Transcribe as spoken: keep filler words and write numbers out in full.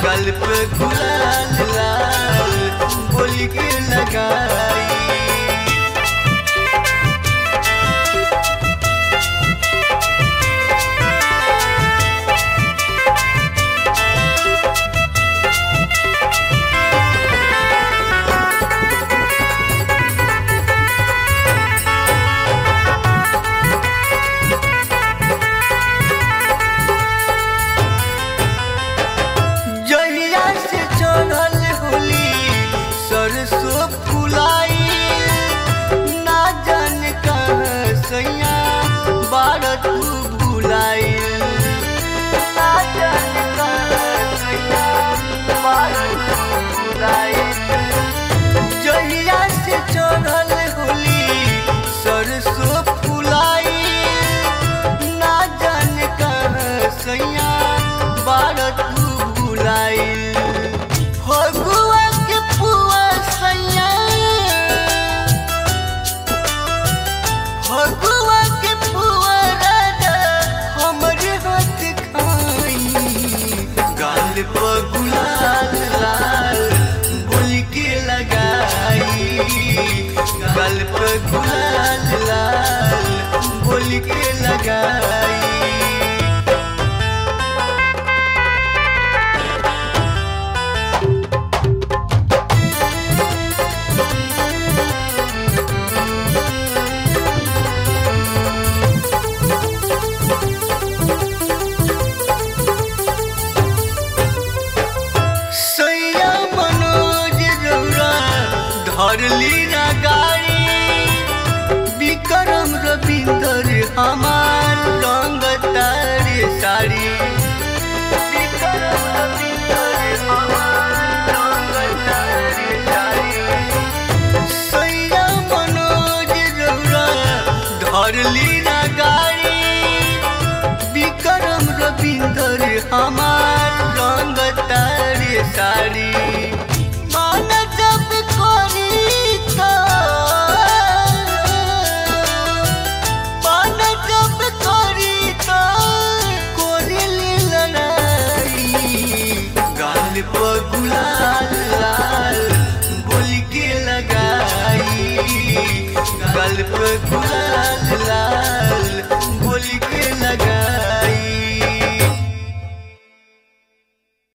गल पे गुलाल लाल बोली के लगाई। सरसों फुलाई ना जान कहाँ सैया बारह तू भुलाई, ना जान कहाँ सैया बारह तू भुलाई। जहिया से चढ़ल होली सरसों फुलाई ना जान कहाँ सैया बारह तू भुलाई। गुलाल लाल बोल के लगाई, गल पे गुलाल लाल बोल के लगाई। धरली ना गाड़ी विक्रम रविंदर हमार रंग तारे साड़ी, विक्रम रविंदर हमार रंग तारे साड़ी। सैया मनोज रौरा धरली ना गाड़ी विक्रम रविंदर हमार रंग तारे साड़ी। गुलाल लाल बोल के लगाई, गल पे गुलाल लाल बोल के लगाई।